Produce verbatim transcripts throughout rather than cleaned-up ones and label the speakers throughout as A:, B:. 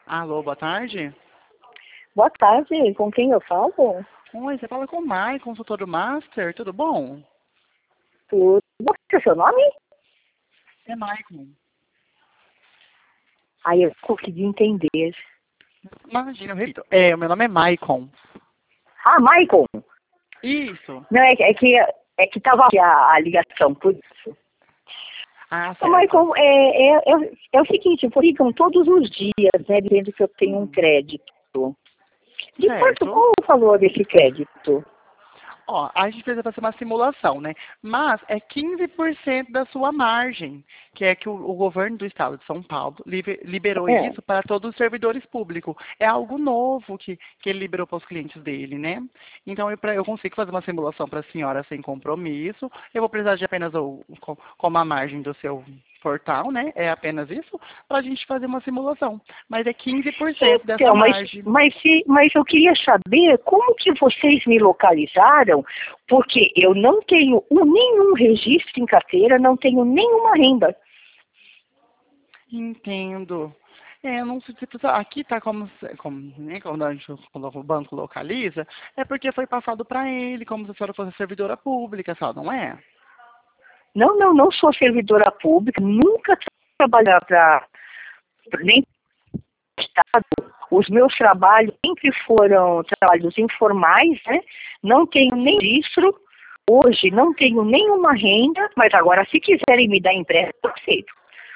A: Alô, boa tarde.
B: Boa tarde, com quem eu falo?
A: Oi, você fala com o Mai, consultor do Master, tudo bom?
B: Tudo. Qual que é o seu nome?
A: É Maicon.
B: Aí eu consegui entender.
A: Imagina, eu repito. É, o meu nome é Maicon.
B: Ah, Maicon.
A: Isso.
B: Não, é, é que é que tava aqui a, a ligação, por isso.
A: Ah,
B: Ô,
A: certo.
B: Maicon, é, é, é, é o seguinte, ligam todos os dias, né, dizendo que eu tenho um
A: Hum,
B: crédito. De quanto,
A: certo.
B: qual o valor desse crédito?
A: Ó, a gente precisa fazer uma simulação, né? Mas é quinze por cento da sua margem, que é que o, o governo do estado de São Paulo libe- liberou
B: É.
A: isso para todos os servidores públicos. É algo novo que, que ele liberou para os clientes dele, né? Então, eu, pra- eu consigo fazer uma simulação para a senhora sem compromisso. Eu vou precisar de apenas, o, co- como a margem do seu portal, né? É apenas isso, para a gente fazer uma simulação. Mas é quinze por cento dessa
B: Então, mas,
A: margem.
B: mas, se, mas eu queria saber como que vocês me localizaram, porque eu não tenho um- nenhum registro em carteira, não tenho nenhuma renda.
A: Entendo. É, eu não sei se precisa- aqui está como, se- como, né, quando a gente coloca o banco localiza, é porque foi passado para ele, como se a senhora fosse servidora pública, só, não é?
B: Não, não, não sou servidora pública, nunca trabalhei para nem pro Estado. Os meus trabalhos sempre foram trabalhos informais, né? Não tenho nem registro, hoje não tenho nenhuma renda, mas agora se quiserem me dar empréstimo, eu aceito.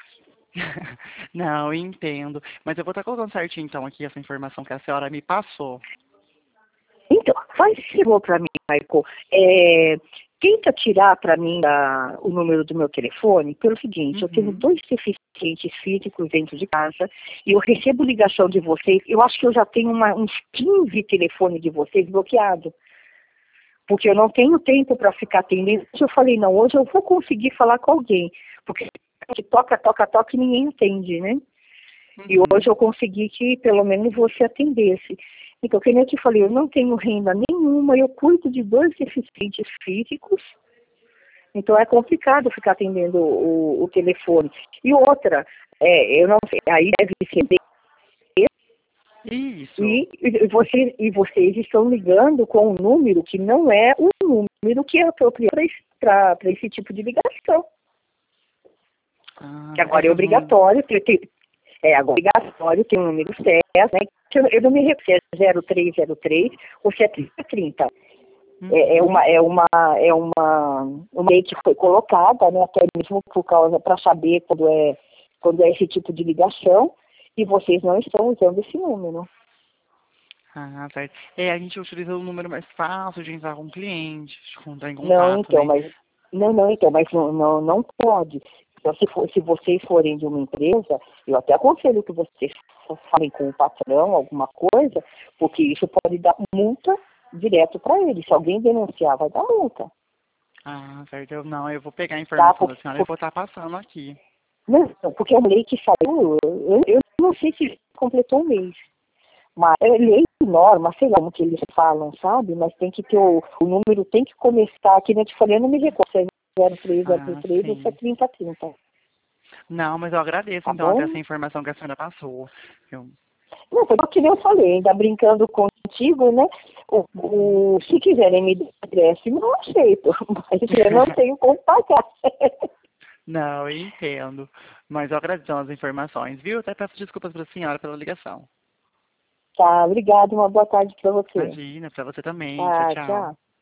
A: Não, entendo. Mas eu vou estar colocando certinho então aqui essa informação que a senhora me passou.
B: Então, faz esse favor para mim, Michael. É, tenta tirar para mim a- o número do meu telefone pelo seguinte, eu tenho
A: Uhum.
B: dois deficientes físicos dentro de casa e eu recebo ligação de vocês, eu acho que eu já tenho uma- uns quinze telefones de vocês bloqueados, porque eu não tenho tempo para ficar atendendo. Hoje eu falei, não, hoje eu vou conseguir falar com alguém, porque toca, toca, toca e ninguém atende, né? E hoje
A: Uhum.
B: eu consegui que pelo menos você atendesse. Então, como eu te falei, eu não tenho renda nenhuma, eu cuido de dois deficientes físicos, então é complicado ficar atendendo o, o telefone. E outra, é, eu não sei, aí deve ser B,
A: Isso.
B: e, e, você, e vocês estão ligando com um número que não é um número que é apropriado para esse tipo de ligação.
A: Ah,
B: Que
A: é
B: agora
A: que
B: é
A: os números.
B: obrigatório ter, ter- é agora é obrigatório ter um número certo, né? Que Eu, eu não me recordo se é zero três zero três ou se é trinta trinta. É, é
A: Uhum.
B: uma é uma é uma uma lei que foi colocada, né, até mesmo por causa para saber quando é quando é esse tipo de ligação, e vocês não estão usando esse número.
A: Ah, certo. É, a gente utiliza o número mais fácil de entrar com o cliente, de entrar em
B: Não,
A: contato,
B: então,
A: né?
B: mas não, não, então, mas não, não, não pode. Então, se, for, se vocês forem de uma empresa, eu até aconselho que vocês falem com o patrão, alguma coisa, porque isso pode dar multa direto para ele. Se alguém denunciar, vai dar multa.
A: Ah, certo. Eu, não, eu vou pegar a
B: Tá?
A: informação da
B: Porque,
A: senhora e vou estar passando aqui.
B: não, porque é uma lei que saiu, eu, eu não sei se completou um mês, mas é lei, norma, sei lá como que eles falam, sabe? Mas tem que ter o, o número, tem que começar, aqui na te falei, eu não me recordo se é zero três zero
A: Ah,
B: três ou se é
A: sim.
B: trinta trinta,
A: Não, mas eu agradeço
B: tá
A: então até
B: bom?
A: essa informação que a senhora passou. Eu...
B: Não, foi o que eu falei, ainda brincando contigo, né? O,
A: Uhum.
B: o, se quiserem me dar empréstimo, eu aceito, mas eu não tenho como pagar.
A: Não, eu entendo. Mas eu agradeço as informações, viu? Até peço desculpas para a senhora pela ligação.
B: Tá, obrigado, uma boa tarde para você.
A: Imagina, para você também. Tchau,
B: Tá,
A: tchau.
B: tchau.